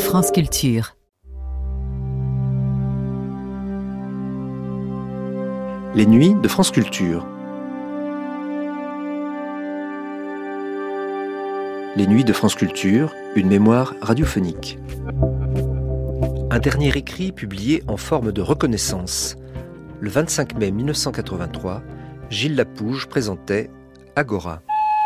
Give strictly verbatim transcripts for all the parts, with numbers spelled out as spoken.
France Culture. Les nuits de France Culture. Les nuits de France Culture, une mémoire radiophonique. Un dernier écrit publié en forme de reconnaissance. Le vingt-cinq mai mille neuf cent quatre-vingt-trois, Gilles Lapouge présentait Agora.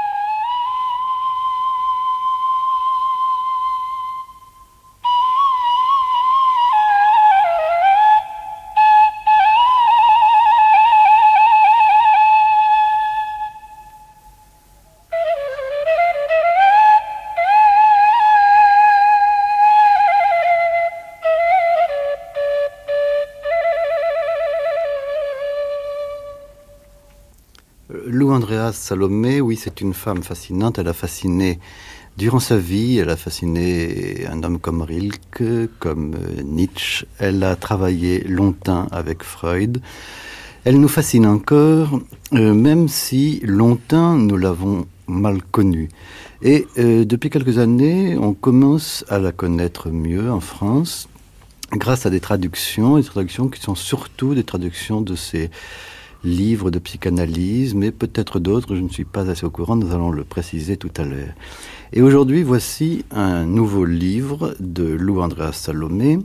Lou Andréas Salomé, oui, c'est une femme fascinante. Elle a fasciné, durant sa vie, elle a fasciné un homme comme Rilke, comme Nietzsche. Elle a travaillé longtemps avec Freud. Elle nous fascine encore, euh, même si longtemps nous l'avons mal connue. Et euh, depuis quelques années, on commence à la connaître mieux en France, grâce à des traductions, des traductions qui sont surtout des traductions de ces livres de psychanalyse, mais peut-être d'autres, je ne suis pas assez au courant, nous allons le préciser tout à l'heure. Et aujourd'hui, voici un nouveau livre de Lou Andréas Salomé,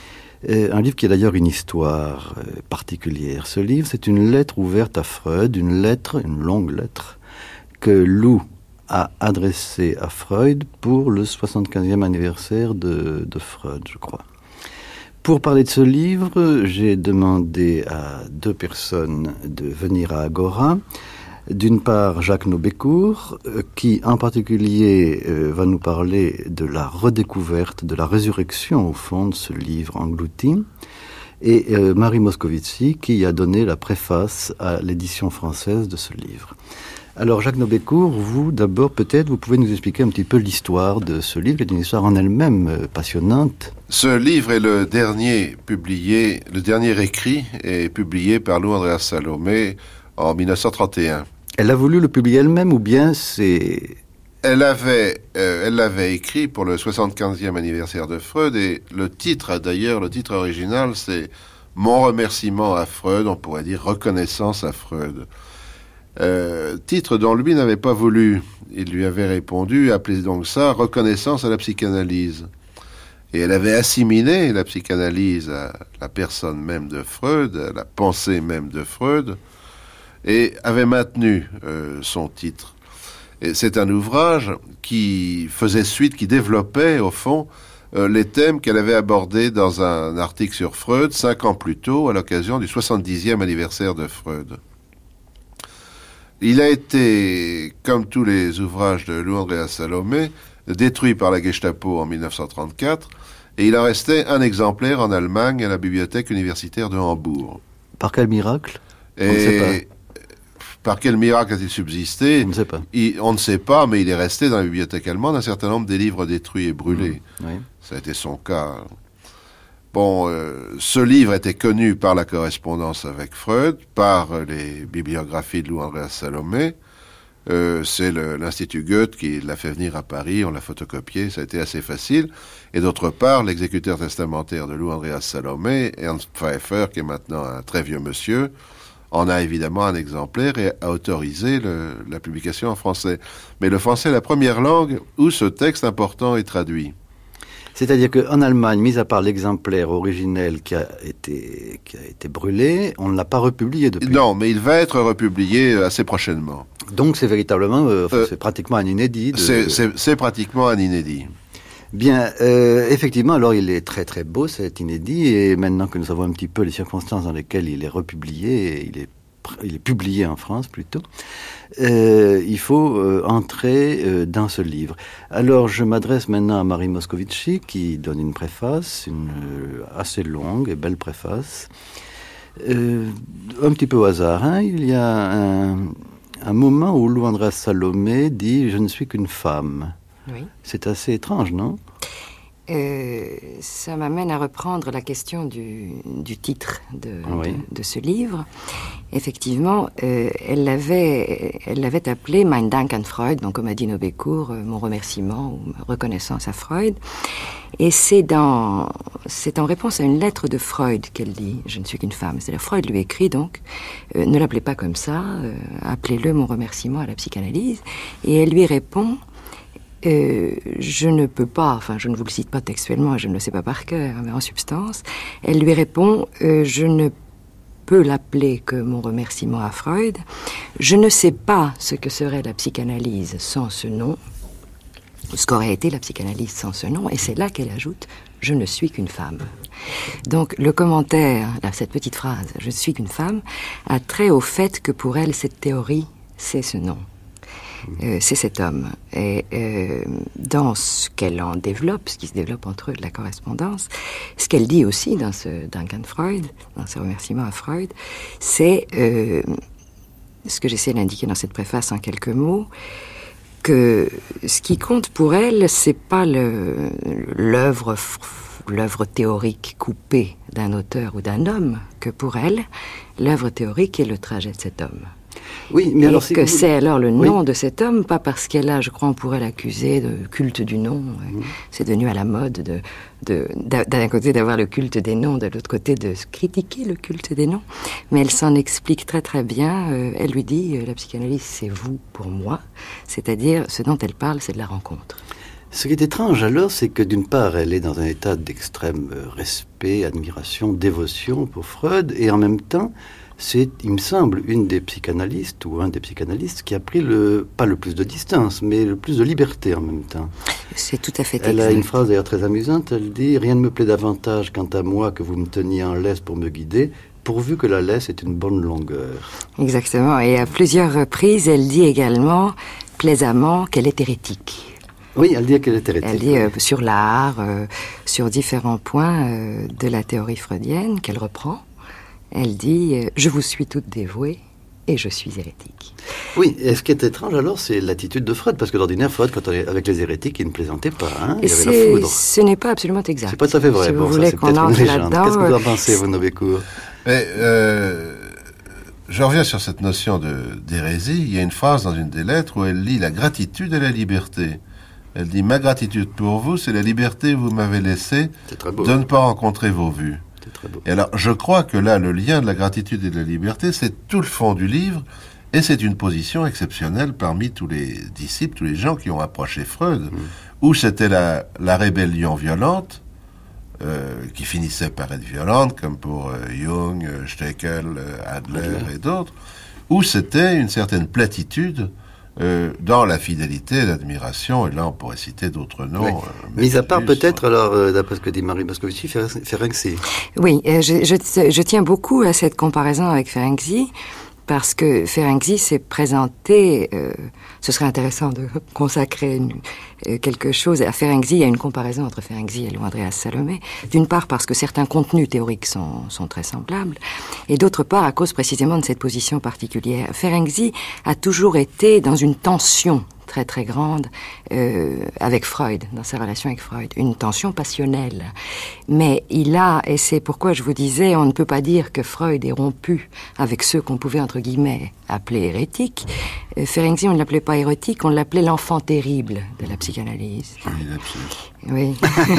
un livre qui a d'ailleurs une histoire particulière. Ce livre, c'est une lettre ouverte à Freud, une lettre, une longue lettre, que Lou a adressée à Freud pour le soixante-quinzième anniversaire de, de Freud, je crois. Pour parler de ce livre, j'ai demandé à deux personnes de venir à Agora. D'une part, Jacques Nobécourt, qui en particulier euh, va nous parler de la redécouverte, de la résurrection au fond de ce livre englouti. Et euh, Marie Moscovici, qui a donné la préface à l'édition française de ce livre. Alors Jacques Nobécourt, vous d'abord peut-être, vous pouvez nous expliquer un petit peu l'histoire de ce livre, qui est une histoire en elle-même euh, passionnante. Ce livre est le dernier publié, le dernier écrit est publié par Lou Andréas Salomé en mille neuf cent trente et un. Elle a voulu le publier elle-même ou bien c'est... Elle avait, euh, elle l'avait écrit pour le soixante-quinzième anniversaire de Freud et le titre, d'ailleurs, le titre original, c'est « Mon remerciement à Freud », on pourrait dire « Reconnaissance à Freud ». Euh, titre dont lui n'avait pas voulu. Il lui avait répondu, appelez donc ça reconnaissance à la psychanalyse. Et elle avait assimilé la psychanalyse à la personne même de Freud, à la pensée même de Freud, et avait maintenu euh, son titre. Et c'est un ouvrage qui faisait suite, qui développait au fond euh, les thèmes qu'elle avait abordés dans un article sur Freud cinq ans plus tôt, à l'occasion du soixante-dixième anniversaire de Freud. Il a été, comme tous les ouvrages de Lou Andréas Salomé, détruit par la Gestapo en mille neuf cent trente-quatre, et il en restait un exemplaire en Allemagne à la bibliothèque universitaire de Hambourg. Par quel miracle ? Et on ne sait pas. Par quel miracle a-t-il subsisté ? On ne sait pas. Il, on ne sait pas, mais il est resté dans la bibliothèque allemande un certain nombre des livres détruits et brûlés. Mmh, oui. Ça a été son cas. Bon, euh, ce livre était connu par la correspondance avec Freud, par les bibliographies de Lou Andréas Salomé. Euh, c'est le, l'Institut Goethe qui l'a fait venir à Paris, on l'a photocopié, ça a été assez facile. Et d'autre part, l'exécuteur testamentaire de Lou Andréas Salomé, Ernst Pfeiffer, qui est maintenant un très vieux monsieur, en a évidemment un exemplaire et a autorisé le, la publication en français. Mais le français est la première langue où ce texte important est traduit. C'est-à-dire qu'en Allemagne, mis à part l'exemplaire originel qui a été, qui a été brûlé, on ne l'a pas republié depuis. Non, mais il va être republié assez prochainement. Donc c'est véritablement, euh, euh, c'est pratiquement un inédit. De... C'est, c'est, c'est pratiquement un inédit. Bien, euh, effectivement, alors il est très très beau cet inédit, et maintenant que nous savons un petit peu les circonstances dans lesquelles il est republié, il est, il est publié en France plutôt, euh, il faut euh, entrer euh, dans ce livre. Alors je m'adresse maintenant à Marie Moscovici qui donne une préface, une euh, assez longue et belle préface. Euh, un petit peu au hasard, hein, il y a un, un moment où Lou Andréas Salomé dit « Je ne suis qu'une femme ». Oui. C'est assez étrange, non ? Euh, ça m'amène à reprendre la question du, du titre de, oui. de, de ce livre. Effectivement, euh, elle l'avait, elle l'avait appelé Mein Dank an Freud, donc comme a dit Nobécourt, euh, mon remerciement ou ma reconnaissance à Freud. Et c'est dans, c'est en réponse à une lettre de Freud qu'elle dit « Je ne suis qu'une femme ». C'est-à-dire Freud lui écrit donc euh, « Ne l'appelez pas comme ça, euh, appelez-le mon remerciement à la psychanalyse ». Et elle lui répond Euh, je ne peux pas, enfin je ne vous le cite pas textuellement, je ne le sais pas par cœur, mais en substance, elle lui répond euh, je ne peux l'appeler que mon remerciement à Freud, je ne sais pas ce que serait la psychanalyse sans ce nom, ce qu'aurait été la psychanalyse sans ce nom, et c'est là qu'elle ajoute je ne suis qu'une femme. Donc le commentaire, là, cette petite phrase, je ne suis qu'une femme, a trait au fait que pour elle cette théorie, c'est ce nom. Euh, c'est cet homme. Et euh, dans ce qu'elle en développe, ce qui se développe entre eux de la correspondance, ce qu'elle dit aussi dans ce Dank an Freud, dans ses remerciements à Freud, c'est euh, ce que j'essaie d'indiquer dans cette préface en quelques mots, que ce qui compte pour elle, c'est pas le, l'œuvre, l'œuvre théorique coupée d'un auteur ou d'un homme, que pour elle, l'œuvre théorique est le trajet de cet homme. Oui, mais et alors si que vous... c'est alors le nom oui. de cet homme, pas parce qu'elle a, je crois, on pourrait l'accuser de culte du nom. Mmh. C'est devenu à la mode de, de, d'un côté d'avoir le culte des noms, de l'autre côté de critiquer le culte des noms. Mais elle s'en explique très très bien. Euh, elle lui dit, euh, la psychanalyse, c'est vous pour moi. C'est-à-dire, ce dont elle parle, c'est de la rencontre. Ce qui est étrange alors, c'est que d'une part, elle est dans un état d'extrême respect, admiration, dévotion pour Freud, et en même temps, c'est, il me semble, une des psychanalystes ou un des psychanalystes qui a pris le, pas le plus de distance, mais le plus de liberté en même temps. C'est tout à fait exact. Elle a une phrase d'ailleurs très amusante, elle dit « Rien ne me plaît davantage quant à moi que vous me teniez en laisse pour me guider, pourvu que la laisse ait une bonne longueur. » Exactement, et à plusieurs reprises, elle dit également, plaisamment, qu'elle est hérétique. Oui, elle dit qu'elle est hérétique. Elle dit euh, sur l'art, euh, sur différents points euh, de la théorie freudienne qu'elle reprend. Elle dit euh, « Je vous suis toute dévouée et je suis hérétique ». Oui, et ce qui est étrange alors, c'est l'attitude de Freud, parce que d'ordinaire, Freud, quand on est avec les hérétiques, il ne plaisantait pas, hein, il avait la foudre. Ce n'est pas absolument exact. C'est pas tout à fait vrai. Si bon, vous ça, voulez c'est qu'on peut-être entre une légende. là-dedans... Qu'est-ce que vous en pensez, vous, Nobécourt ? Mais, euh, je reviens sur cette notion de, d'hérésie. Il y a une phrase dans une des lettres où elle lit « La gratitude et la liberté ». Elle dit « Ma gratitude pour vous, c'est la liberté que vous m'avez laissée de ne pas rencontrer vos vues. » Et alors, je crois que là, le lien de la gratitude et de la liberté, c'est tout le fond du livre, et c'est une position exceptionnelle parmi tous les disciples, tous les gens qui ont approché Freud, mmh. où c'était la, la rébellion violente, euh, qui finissait par être violente, comme pour euh, Jung, euh, Steckel, euh, Adler, Adler et d'autres, où c'était une certaine platitude Euh, dans la fidélité et l'admiration, et là on pourrait citer d'autres noms. Oui. Euh, Mis à part peut-être, alors, euh, d'après ce que dit Marie Moscovici, Ferenczi. Oui, euh, je, je, je tiens beaucoup à cette comparaison avec Ferenczi, parce que Ferenczi s'est présenté, euh, ce serait intéressant de consacrer une, euh, quelque chose à Ferenczi. Il y a une comparaison entre Ferenczi et Lou Andreas Salomé, d'une part parce que certains contenus théoriques sont, sont très semblables, et d'autre part à cause précisément de cette position particulière. Ferenczi a toujours été dans une tension très très grande euh, avec Freud, dans sa relation avec Freud, une tension passionnelle. Mais il a, et c'est pourquoi je vous disais, on ne peut pas dire que Freud est rompu avec ceux qu'on pouvait entre guillemets appeler hérétiques. Euh, Ferenczi, on ne l'appelait pas hérétique, on l'appelait l'enfant terrible de la psychanalyse. Oui.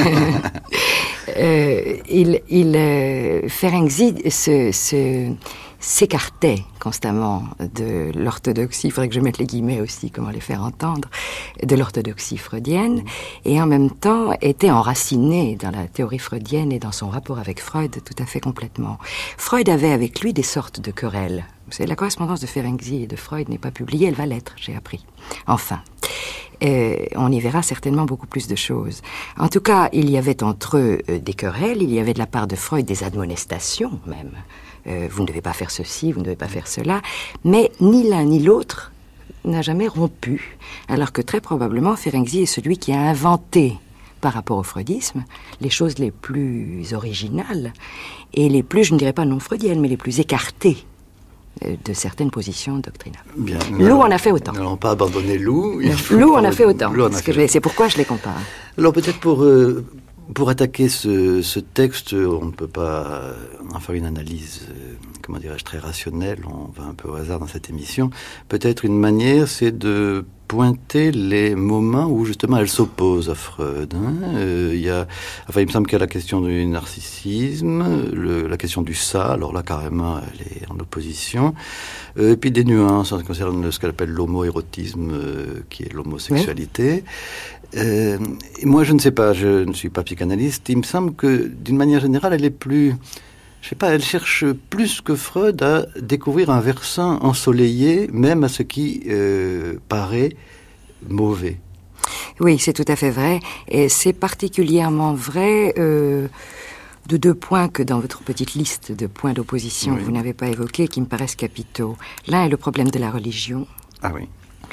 euh, il, il, euh, Ferenczi se, se s'écartait constamment de l'orthodoxie, il faudrait que je mette les guillemets aussi, comment les faire entendre, de l'orthodoxie freudienne, et en même temps était enraciné dans la théorie freudienne et dans son rapport avec Freud tout à fait complètement. Freud avait avec lui des sortes de querelles. Vous savez, la correspondance de Ferenczi et de Freud n'est pas publiée, elle va l'être, j'ai appris. Enfin. Euh, on y verra certainement beaucoup plus de choses. En tout cas, il y avait entre eux euh, des querelles, il y avait de la part de Freud des admonestations même. Euh, vous ne devez pas faire ceci, vous ne devez pas faire cela. Mais ni l'un ni l'autre n'a jamais rompu, alors que très probablement Ferenczi est celui qui a inventé, par rapport au freudisme, les choses les plus originales et les plus, je ne dirais pas non freudiennes, mais les plus écartées de certaines positions doctrinales. Bien, Lou en a fait autant. Nous n'allons pas abandonner Lou. Lou en a fait autant. C'est pourquoi je les compare. Alors peut-être pour, euh, pour attaquer ce, ce texte, on ne peut pas en faire une analyse, euh, comment dirais-je, très rationnelle. On va un peu au hasard dans cette émission. Peut-être une manière, c'est de pointer les moments où justement elle s'oppose à Freud. Hein. Euh, il y a, enfin, il me semble qu'il y a la question du narcissisme, le, la question du ça. Alors là, carrément, elle est en opposition. Euh, et puis des nuances en ce qui concerne ce qu'elle appelle l'homoérotisme, euh, qui est l'homosexualité. Oui. Euh, moi, je ne sais pas, je ne suis pas psychanalyste. Il me semble que, d'une manière générale, elle est plus, je sais pas, elle cherche plus que Freud à découvrir un versant ensoleillé, même à ce qui euh, paraît mauvais. Oui, c'est tout à fait vrai, et c'est particulièrement vrai euh, de deux points que dans votre petite liste de points d'opposition, oui, vous n'avez pas évoqués, qui me paraissent capitaux. L'un est le problème de la religion. Ah oui.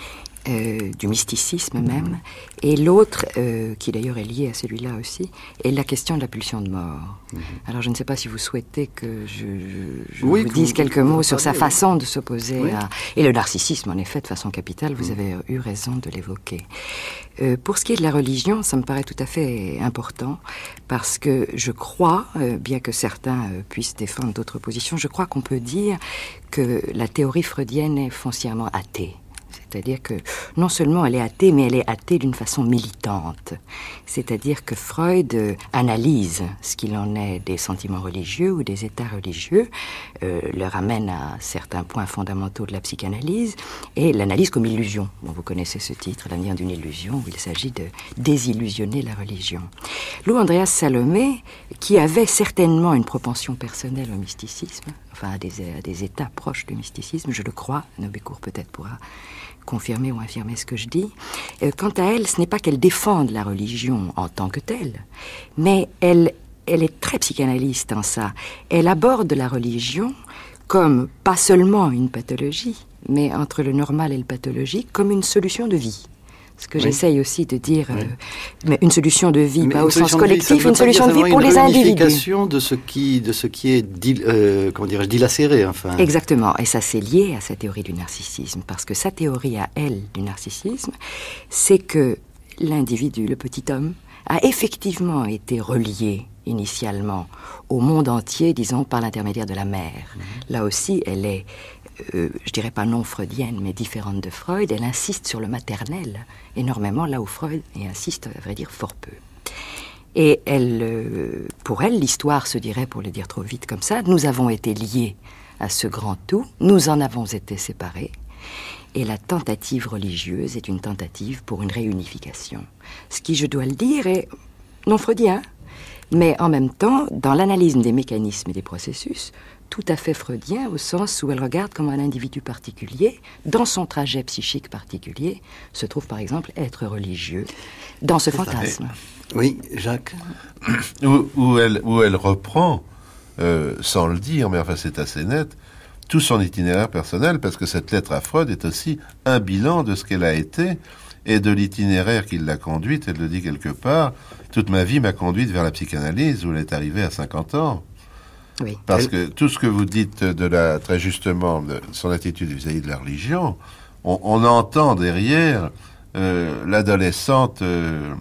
Euh, du mysticisme même, mmh. et l'autre, euh, qui d'ailleurs est lié à celui-là aussi, est la question de la pulsion de mort. Mmh. Alors je ne sais pas si vous souhaitez que je, je, je oui, vous dise vous, quelques vous, mots vous sur parlez, sa façon oui. de s'opposer oui. à... Et le narcissisme, en effet, de façon capitale, vous mmh. avez eu raison de l'évoquer. Euh, pour ce qui est de la religion, ça me paraît tout à fait important, parce que je crois, euh, bien que certains euh, puissent défendre d'autres positions, je crois qu'on peut dire que la théorie freudienne est foncièrement athée. C'est-à-dire que non seulement elle est athée, mais elle est athée d'une façon militante. C'est-à-dire que Freud euh, analyse ce qu'il en est des sentiments religieux ou des états religieux, euh, le ramène à certains points fondamentaux de la psychanalyse, et l'analyse comme illusion. Bon, vous connaissez ce titre, L'avenir d'une illusion, où il s'agit de désillusionner la religion. Lou Andreas Salomé, qui avait certainement une propension personnelle au mysticisme, enfin à des, à des états proches du mysticisme, je le crois, Nobécourt peut-être pourra confirmer ou infirmer ce que je dis. Euh, quant à elle, ce n'est pas qu'elle défende la religion en tant que telle, mais elle, elle est très psychanalyste en ça. Elle aborde la religion comme pas seulement une pathologie, mais entre le normal et le pathologique, comme une solution de vie. Ce que oui. j'essaye aussi de dire, oui. euh, mais une solution de vie, mais pas au sens collectif, vie, une solution de vie pour les individus. Une réunification de ce qui, de ce qui est, dil, euh, comment dirais-je, dilacéré, enfin. Exactement, et ça c'est lié à sa théorie du narcissisme, parce que sa théorie à elle du narcissisme, c'est que l'individu, le petit homme, a effectivement été relié initialement au monde entier, disons, par l'intermédiaire de la mère. Mmh. Là aussi, elle est... Euh, je dirais pas non freudienne, mais différente de Freud, elle insiste sur le maternel énormément, là où Freud y insiste, à vrai dire, fort peu. Et elle, euh, pour elle, l'histoire se dirait, pour le dire trop vite comme ça, nous avons été liés à ce grand tout, nous en avons été séparés, et la tentative religieuse est une tentative pour une réunification. Ce qui, je dois le dire, est non freudien, mais en même temps, dans l'analyse des mécanismes et des processus, tout à fait freudien, au sens où elle regarde comment un individu particulier, dans son trajet psychique particulier, se trouve par exemple être religieux, dans ce fantasme. Oui, Jacques. Où, où, elle, où elle reprend, euh, sans le dire, mais enfin c'est assez net, tout son itinéraire personnel, parce que cette lettre à Freud est aussi un bilan de ce qu'elle a été et de l'itinéraire qui l'a conduite. Elle le dit quelque part, toute ma vie m'a conduite vers la psychanalyse, où elle est arrivée à cinquante ans. Oui. Parce que tout ce que vous dites de la, très justement, de son attitude vis-à-vis de la religion, on, on entend derrière euh, l'adolescente euh,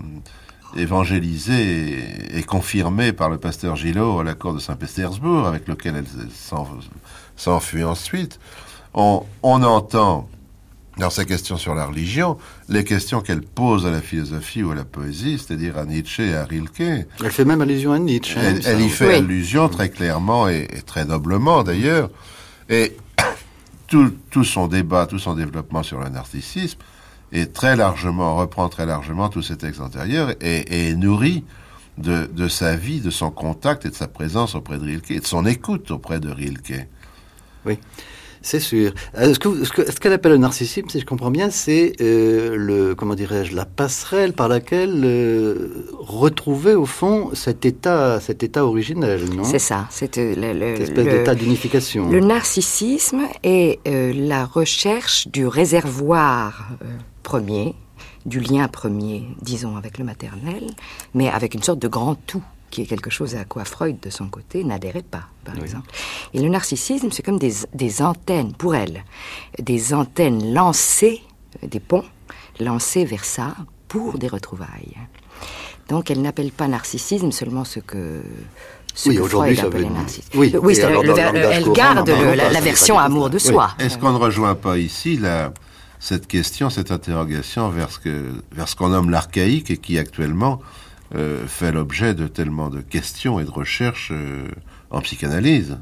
évangélisée et, et confirmée par le pasteur Gillot à la cour de Saint-Pétersbourg, avec lequel elle s'en, s'enfuit ensuite. On, on entend dans ses questions sur la religion, les questions qu'elle pose à la philosophie ou à la poésie, c'est-à-dire à Nietzsche et à Rilke. Elle fait même allusion à Nietzsche. Elle, hein, elle y fait oui. allusion très clairement et, et très noblement d'ailleurs. Et tout, tout son débat, tout son développement sur le narcissisme est très largement, reprend très largement tous ces textes antérieurs et, et est nourri de, de sa vie, de son contact et de sa présence auprès de Rilke et de son écoute auprès de Rilke. Oui. C'est sûr. Ce, que, ce, que, ce qu'elle appelle le narcissisme, si je comprends bien, c'est euh, le, comment dirais-je, la passerelle par laquelle euh, retrouver au fond cet état, cet état originel, non ? C'est ça. C'est euh, le, le, cette espèce le, d'état d'unification. Le narcissisme est euh, la recherche du réservoir euh, premier, du lien premier, disons, avec le maternel, mais avec une sorte de grand tout, qui est quelque chose à quoi Freud, de son côté, n'adhérait pas, par oui. exemple. Et le narcissisme, c'est comme des, des antennes, pour elle, des antennes lancées, des ponts, lancés vers ça, pour des retrouvailles. Donc elle n'appelle pas narcissisme seulement ce que... Ce oui, que aujourd'hui, Freud ça appelait veut... narcissisme. Oui, oui c'est alors, le, le, elle garde courant, le, la, pas, la version amour de soi. Oui. Est-ce qu'on ne rejoint pas ici la, cette question, cette interrogation vers ce, que, vers ce qu'on nomme l'archaïque et qui actuellement euh, fait l'objet de tellement de questions et de recherches euh, en psychanalyse?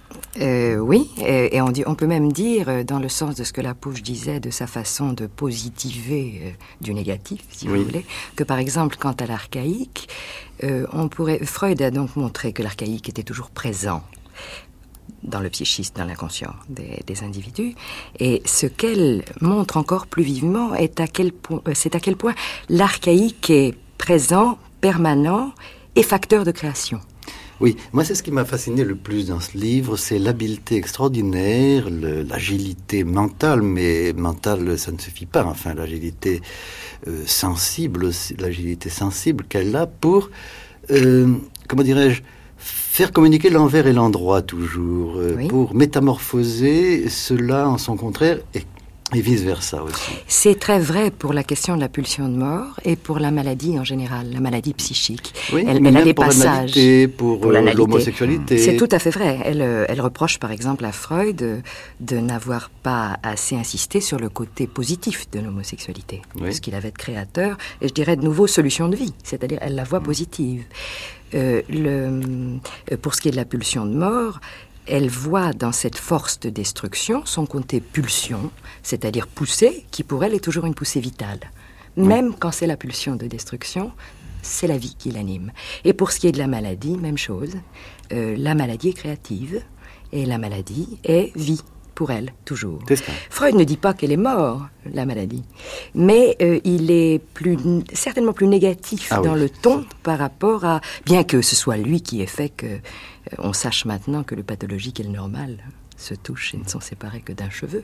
Euh, oui, et, et on, dit, on peut même dire, dans le sens de ce que Lapouche disait, de sa façon de positiver euh, du négatif, si oui. vous voulez, que par exemple, quant à l'archaïque, euh, on pourrait... Freud a donc montré que l'archaïque était toujours présent dans le psychisme, dans l'inconscient des, des individus, et ce qu'elle montre encore plus vivement est à quel point, c'est à quel point l'archaïque est présent, permanent et facteur de création. Oui, moi c'est ce qui m'a fasciné le plus dans ce livre, c'est l'habileté extraordinaire, le, l'agilité mentale, mais mentale ça ne suffit pas, enfin l'agilité euh, sensible, l'agilité sensible qu'elle a pour, euh, comment dirais-je, faire communiquer l'envers et l'endroit toujours, euh, oui. pour métamorphoser cela en son contraire et Et vice-versa aussi. C'est très vrai pour la question de la pulsion de mort et pour la maladie en général, la maladie psychique. Oui, elle, mais elle même a des pour passages. La pour, pour euh, l'homosexualité. C'est tout à fait vrai. Elle, elle reproche par exemple à Freud de n'avoir pas assez insisté sur le côté positif de l'homosexualité. Oui. Ce qu'il avait de créateur, et je dirais de nouveau solution de vie. C'est-à-dire, elle la voit mmh. positive. Euh, le, pour ce qui est de la pulsion de mort, elle voit dans cette force de destruction son côté pulsion, c'est-à-dire poussée, qui pour elle est toujours une poussée vitale. Même oui. quand c'est la pulsion de destruction, c'est la vie qui l'anime. Et pour ce qui est de la maladie, même chose. Euh, la maladie est créative et la maladie est vie. Pour elle, toujours. Freud ne dit pas qu'elle est morte, la maladie, mais euh, il est plus, certainement plus négatif ah dans oui. le ton par rapport à... Bien que ce soit lui qui ait fait que euh, on sache maintenant que le pathologique et le normal se touchent et ne sont séparés que d'un cheveu.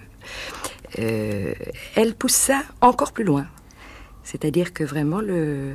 Euh, elle pousse ça encore plus loin. C'est-à-dire que vraiment, le,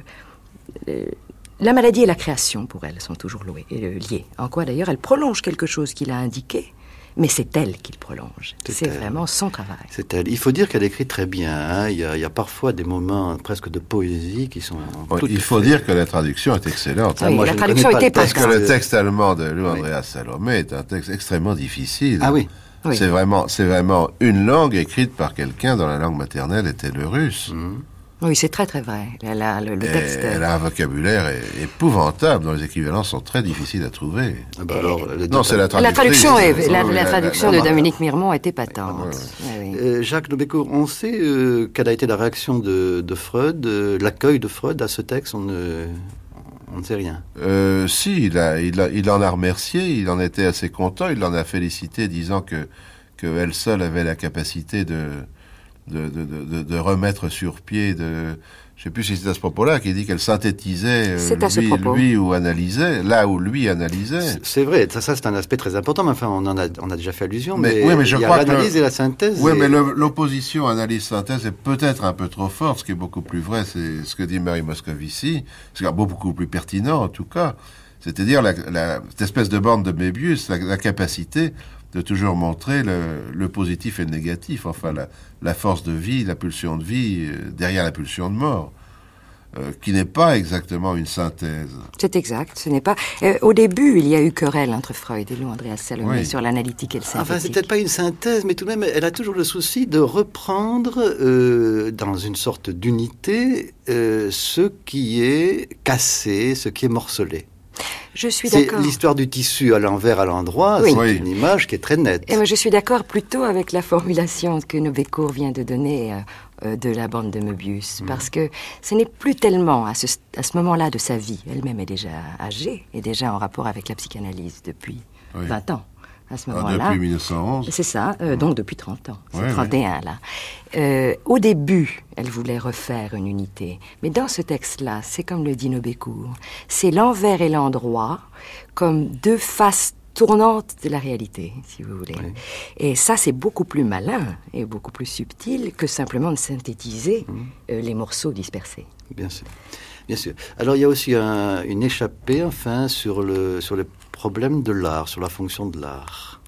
le, la maladie et la création, pour elle, sont toujours louées, euh, liées. En quoi, d'ailleurs, elle prolonge quelque chose qu'il a indiqué, mais c'est elle qui le prolonge. C'est, c'est vraiment son travail. C'est elle. Il faut dire qu'elle écrit très bien. Hein. Il, y a, il y a parfois des moments presque de poésie qui sont... Bon, il faut fait... dire que la traduction est excellente. Oui, moi, la traduction était pas... Parce que le texte allemand de Lou Andreas oui. Salomé est un texte extrêmement difficile. Ah oui, oui. C'est vraiment, c'est vraiment une langue écrite par quelqu'un dont la langue maternelle était le russe. Mmh. Oui, c'est très très vrai. Elle a, le, le texte... Elle a un vocabulaire épouvantable, dont les équivalences sont très difficiles à trouver. Ah bah alors, non, c'est la traduction. La traduction, est, la, la, la traduction la, la, de Dominique Mirmont était patente. Ah, ouais. oui. euh, Jacques Nobécourt, on sait euh, quelle a été la réaction de, de Freud, euh, l'accueil de Freud à ce texte, on ne, on ne sait rien. Euh, si, il, a, il, a, il en a remercié, il en était assez content, il l'en a félicité, disant que, que elle seule avait la capacité de... De, de, de, de remettre sur pied, de, je sais plus si c'est à ce propos-là, qu'il dit qu'elle synthétisait lui, lui ou analysait, là où lui analysait. C'est, c'est vrai, ça, ça c'est un aspect très important, mais enfin on en a, on a déjà fait allusion, mais, mais, oui, mais je il y a crois l'analyse que, et la synthèse. Oui, et... mais le, l'opposition analyse-synthèse est peut-être un peu trop forte, ce qui est beaucoup plus vrai, c'est ce que dit Mary Moscovici, ce qui est beaucoup plus pertinent en tout cas, c'est-à-dire la, la, cette espèce de bande de Mébius, la, la capacité de toujours montrer le, le positif et le négatif, enfin la, la force de vie, la pulsion de vie euh, derrière la pulsion de mort, euh, qui n'est pas exactement une synthèse. C'est exact, ce n'est pas... Euh, au début, il y a eu querelle entre Freud et Lou Andreas Salomé oui. sur l'analytique et le synthétique. Enfin, c'est peut-être pas une synthèse, mais tout de même, elle a toujours le souci de reprendre euh, dans une sorte d'unité euh, ce qui est cassé, ce qui est morcelé. Je suis c'est d'accord. L'histoire du tissu à l'envers, à l'endroit, oui. c'est oui. une image qui est très nette. Et moi, je suis d'accord plutôt avec la formulation que Nobécourt vient de donner euh, de la bande de Möbius, mmh. parce que ce n'est plus tellement à ce, à ce moment-là de sa vie, elle-même est déjà âgée, et déjà en rapport avec la psychanalyse depuis oui. vingt ans. À ce moment-là. Ah, depuis mille neuf cent onze. C'est ça, euh, donc depuis trente ans. C'est ouais, trente et un, ouais. là. Euh, au début, elle voulait refaire une unité. Mais dans ce texte-là, c'est comme le dit Nobécourt, c'est l'envers et l'endroit comme deux faces tournantes de la réalité, si vous voulez. Oui. Et ça, c'est beaucoup plus malin et beaucoup plus subtil que simplement de synthétiser mmh. euh, les morceaux dispersés. Bien sûr. Bien sûr. Alors, il y a aussi un, une échappée, enfin, sur le, sur le problème de l'art, sur la fonction de l'art.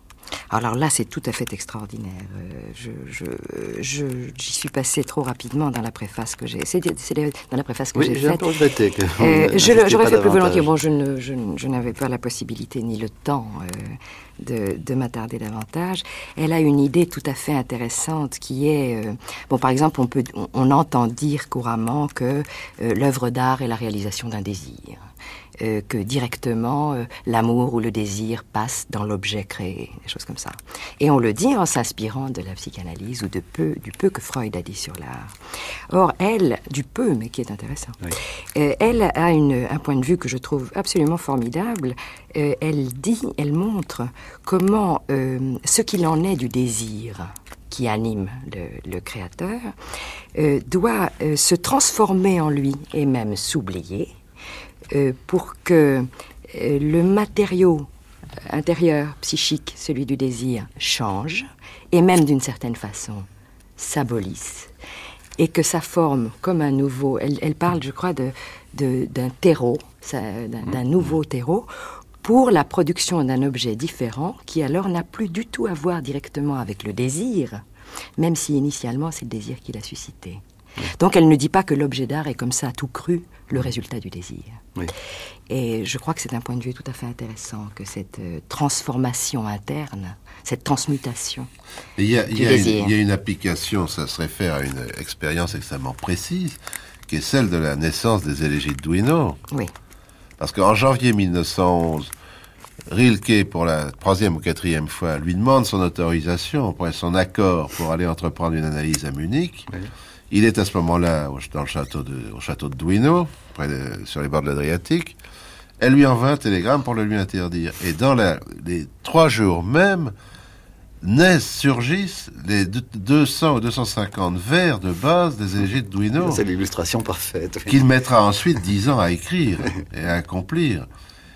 Alors là, c'est tout à fait extraordinaire. Euh, je, je, je, j'y suis passée trop rapidement dans la préface que j'ai. C'est, c'est dans la préface que oui, j'ai, j'ai faite. un peu regretté que euh, je, j'aurais fait plus volontiers. Bon, je, ne, je, je n'avais pas la possibilité ni le temps euh, de, de m'attarder davantage. Elle a une idée tout à fait intéressante qui est, euh, bon, par exemple, on peut, on, on entend dire couramment que euh, l'œuvre d'art est la réalisation d'un désir. Euh, que directement euh, l'amour ou le désir passe dans l'objet créé, des choses comme ça. Et on le dit en s'inspirant de la psychanalyse ou de peu, du peu que Freud a dit sur l'art. Or, elle, du peu, mais qui est intéressant, oui. euh, elle a une, un point de vue que je trouve absolument formidable. Euh, elle dit, elle montre comment euh, ce qu'il en est du désir qui anime le, le créateur euh, doit euh, se transformer en lui et même s'oublier, Euh, pour que euh, le matériau intérieur, psychique, celui du désir, change, et même d'une certaine façon, s'abolisse, et que ça forme comme un nouveau... Elle, elle parle, je crois, de, de, d'un terreau, ça, d'un, d'un nouveau terreau, pour la production d'un objet différent, qui alors n'a plus du tout à voir directement avec le désir, même si initialement c'est le désir qui l'a suscité. Donc elle ne dit pas que l'objet d'art est comme ça, tout cru, le résultat du désir. Oui. Et je crois que c'est un point de vue tout à fait intéressant, que cette euh, transformation interne, cette transmutation il y a, du il y a désir. Une, il y a une application, ça se réfère à une expérience extrêmement précise, qui est celle de la naissance des élégies de Duino. Oui. Parce qu'en janvier mille neuf cent onze, Rilke, pour la troisième ou quatrième fois, lui demande son autorisation, son accord pour aller entreprendre une analyse à Munich. Oui. Il est à ce moment-là au, dans le château de, au château de Duino, près de, sur les bords de l'Adriatique. Elle lui envoie un télégramme pour le lui interdire. Et dans la, les trois jours même, naissent, surgissent les deux cents ou deux cent cinquante vers de base des élégies de Duino. C'est l'illustration parfaite. Oui. Qu'il mettra ensuite dix ans à écrire et à accomplir.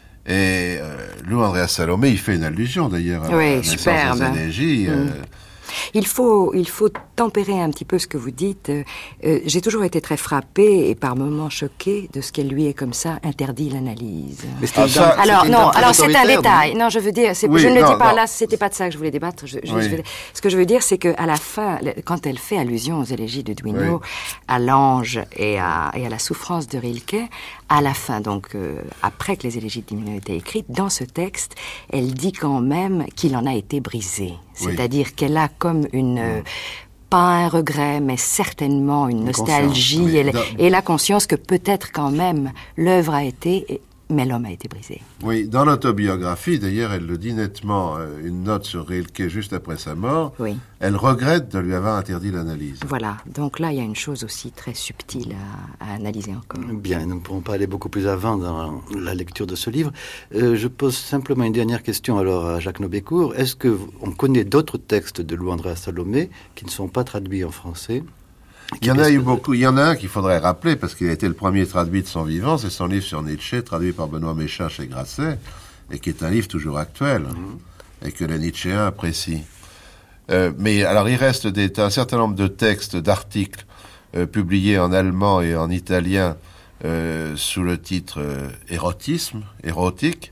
Et euh, Lou Andrea Salomé, il fait une allusion d'ailleurs à oui, la naissance superbe. des élégies. Mmh. Euh, Il faut, il faut tempérer un petit peu ce que vous dites. Euh, j'ai toujours été très frappée et par moments choquée de ce qu'elle lui est comme ça interdit l'analyse. Ah, ça, alors c'est non, alors c'est un détail. Non, non, je veux dire, c'est, oui, je ne le non, dis pas non. là. C'était pas de ça que je voulais débattre. Je, je, oui. je veux, ce que je veux dire, c'est que à la fin, quand elle fait allusion aux élégies de Duino, oui. à l'ange et à, et à la souffrance de Rilke, à la fin, donc euh, après que les élégies de Duino étaient écrites, dans ce texte, elle dit quand même qu'il en a été brisé. C'est-à-dire oui. qu'elle a comme une... Euh, pas un regret, mais certainement une, une nostalgie oui. et, la, et la conscience que peut-être quand même l'œuvre a été, mais l'homme a été brisé. Oui, dans l'autobiographie, d'ailleurs, elle le dit nettement, une note sur Rilke juste après sa mort, oui. elle regrette de lui avoir interdit l'analyse. Voilà, donc là, il y a une chose aussi très subtile à, à analyser encore. Bien, nous ne pourrons pas aller beaucoup plus avant dans la lecture de ce livre. Euh, je pose simplement une dernière question alors à Jacques Nobécourt. Est-ce qu'on connaît d'autres textes de Lou Andrea Salomé qui ne sont pas traduits en français ? Il y en a eu beaucoup. Il y en a un qu'il faudrait rappeler, parce qu'il a été le premier traduit de son vivant, c'est son livre sur Nietzsche, traduit par Benoît Méchin chez Grasset, et qui est un livre toujours actuel, mmh. et que les Nietzschéens apprécient. Euh, mais alors, il reste des, un certain nombre de textes, d'articles, euh, publiés en allemand et en italien, euh, sous le titre euh, érotisme, érotique,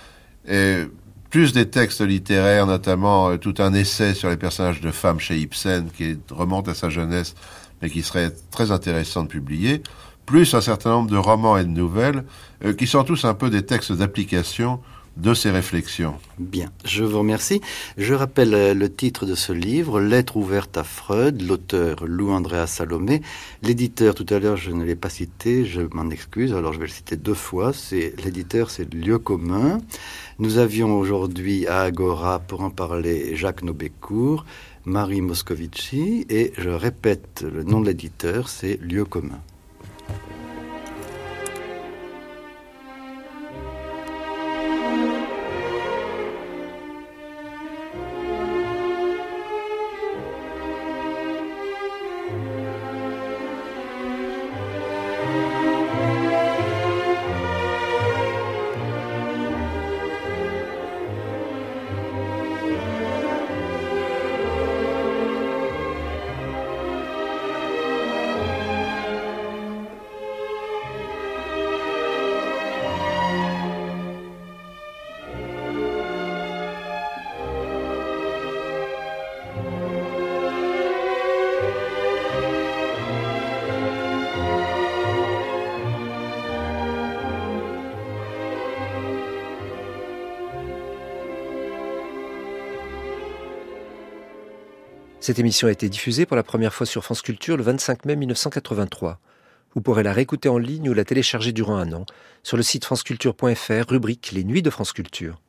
et plus des textes littéraires, notamment euh, tout un essai sur les personnages de femmes chez Ibsen, qui remonte à sa jeunesse, mais qui serait très intéressant de publier, plus un certain nombre de romans et de nouvelles, euh, qui sont tous un peu des textes d'application de ces réflexions. Bien, je vous remercie. Je rappelle euh, le titre de ce livre, Lettre ouverte à Freud, l'auteur Lou Andrea Salomé. L'éditeur, tout à l'heure, je ne l'ai pas cité, je m'en excuse, alors je vais le citer deux fois. C'est, l'éditeur, c'est Lieu commun. Nous avions aujourd'hui à Agora, pour en parler, Jacques Nobécourt, Marie Moscovici, et je répète, le nom de l'éditeur, c'est Lieu commun. Cette émission a été diffusée pour la première fois sur France Culture le vingt-cinq mai mille neuf cent quatre-vingt-trois. Vous pourrez la réécouter en ligne ou la télécharger durant un an sur le site franceculture point f r, rubrique Les Nuits de France Culture.